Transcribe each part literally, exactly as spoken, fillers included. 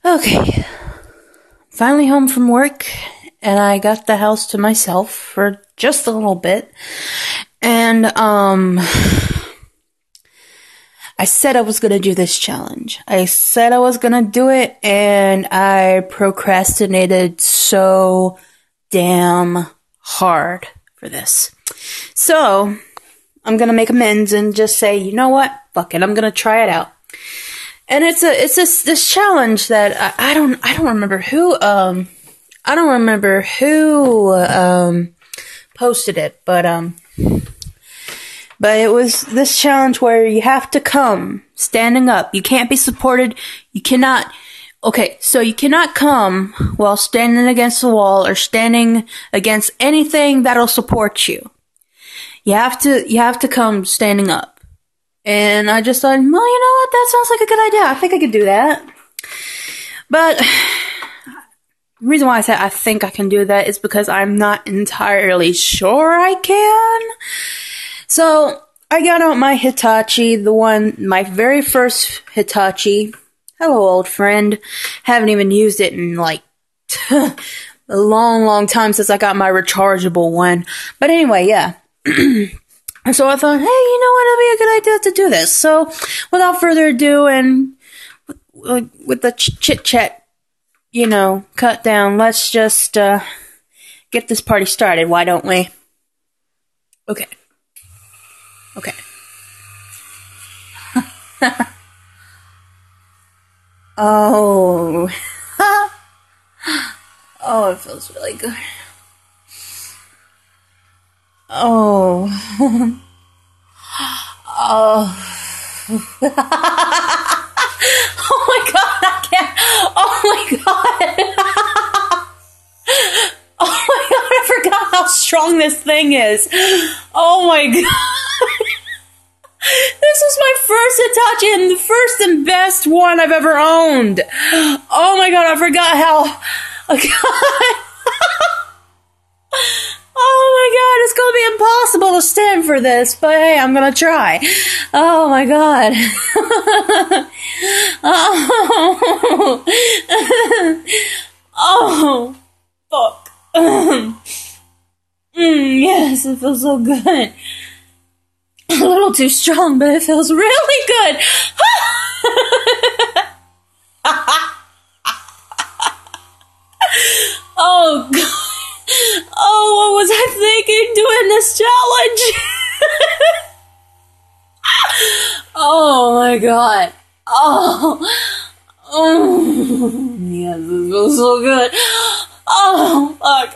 Okay, finally home from work, and I got the house to myself for just a little bit. And, um, I said I was gonna do this challenge. I said I was gonna do it, and I procrastinated so damn hard for this. So, I'm gonna make amends and just say, you know what? Fuck it, I'm gonna try it out. And it's a, it's this, this challenge that I, I don't, I don't remember who, um, I don't remember who, um, posted it, but, um, but it was this challenge where you have to come standing up. You can't be supported. You cannot, okay, so you cannot come while standing against the wall or standing against anything that'll support you. You have to, you have to come standing up. And I just thought, well, you know what? That sounds like a good idea. I think I could do that. But the reason why I said I think I can do that is because I'm not entirely sure I can. So I got out my Hitachi, the one, my very first Hitachi. Hello, old friend. Haven't even used it in like a long, long time since I got my rechargeable one. But anyway, yeah. And so I thought, hey, you know what, it'd be a good idea to do this. So, without further ado, and with, with the ch- chit-chat, you know, cut down, let's just, uh, get this party started, why don't we? Okay. Okay. Oh. Oh, it feels really good. Oh. Oh. Oh my god, I can't. Oh my god. Oh my god, I forgot how strong this thing is. Oh my god. This was my first Hitachi and the first and best one I've ever owned. Oh my god, I forgot how. Oh god. Oh my god, it's gonna be impossible to stand for this, but hey, I'm gonna try. Oh my god. Oh. Oh. Fuck. Mm, yes, it feels so good. A little too strong, but it feels really good. Oh god. Oh, what was I thinking doing this challenge? Oh my god. Oh. Oh. Yes, it feels so good. Oh, fuck.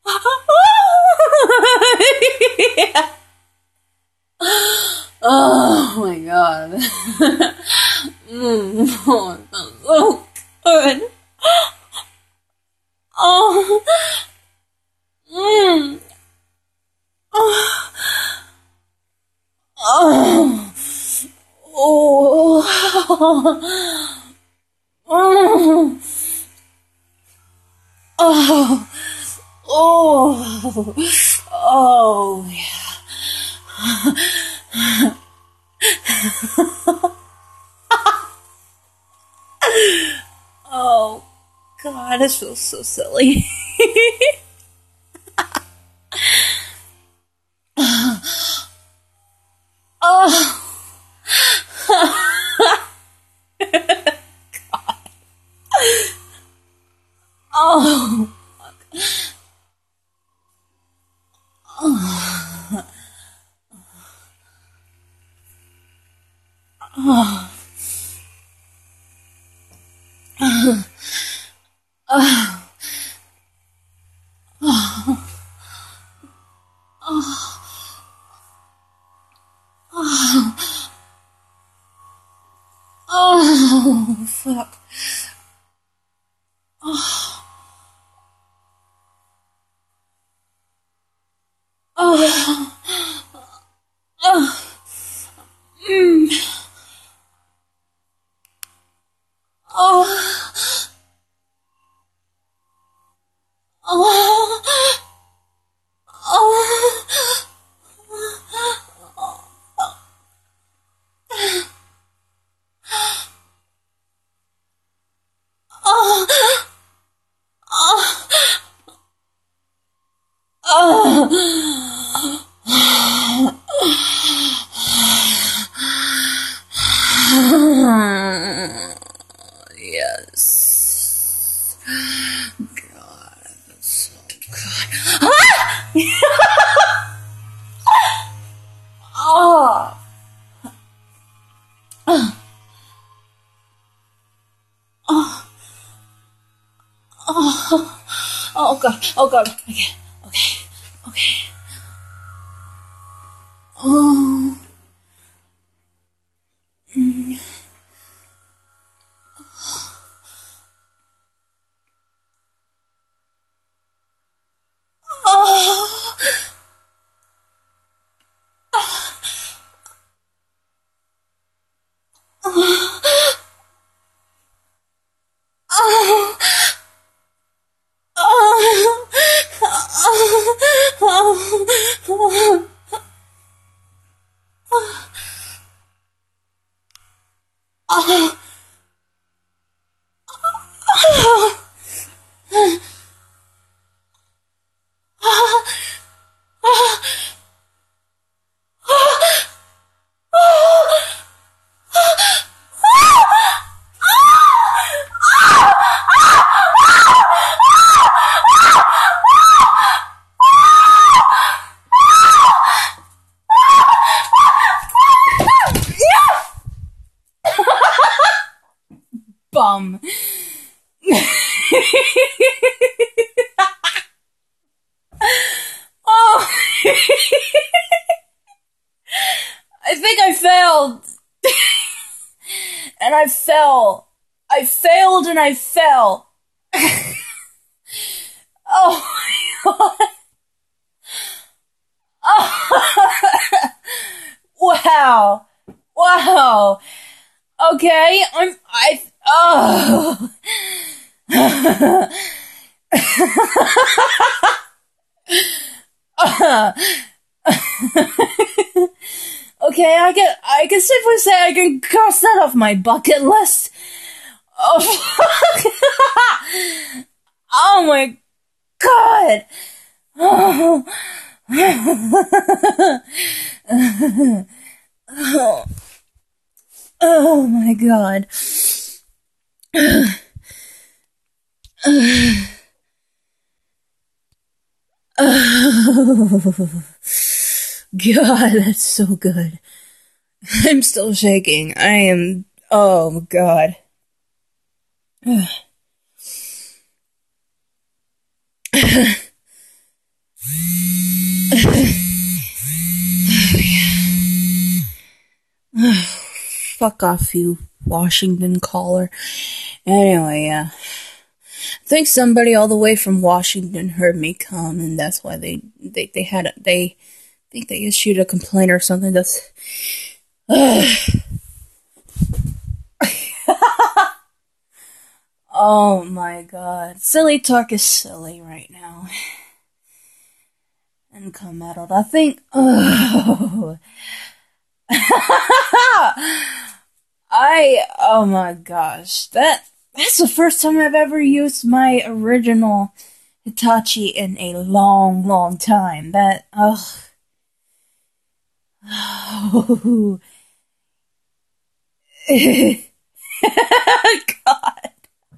Yeah. Oh my god. Mm. Oh, it feels so good. Oh. Mm. Oh. Oh. Oh. Oh. Oh. Oh. Oh. Yeah. Oh. God, this feels so silly. Oh. God. Oh. Oh. Oh. Oh. Oh. Oh. Oh. Oh, fuck. Oh. Oh. Oh. Mm. Oh. Oh. Oh. Oh. Yes. God, that's so good. Ah! Oh. Oh. Oh. Oh. Oh god. Oh god. Okay. Okay. Okay. Oh. Mm. Oh. Oh. Oh. Oh. Oh. Oh. Bum. Oh. I think I failed. And I fell. I failed and I fell. Oh my god. Oh. Wow. Wow. Okay, I'm, I, oh. Okay, I can, I can safely say I can cross that off my bucket list. Oh, oh my god. Oh. Oh. Oh my god. Oh. God, that's so good. I'm still shaking. I am. Oh god. Oh, fuck off, you Washington caller. Anyway, yeah. I think somebody all the way from Washington heard me come, and that's why they they they had a, they I think they issued a complaint or something. That's. Uh. Oh my god. Silly talk is silly right now. And come at it. I think. Oh. I. Oh my gosh. That. That's the first time I've ever used my original Hitachi in a long, long time. That. Ugh. Oh. God.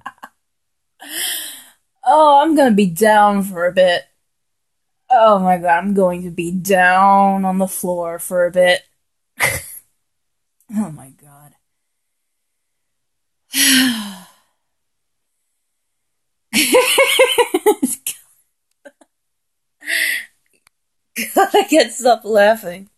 Oh, I'm gonna be down for a bit. Oh my god, I'm going to be down on the floor for a bit. Oh my god. God, I can't stop laughing.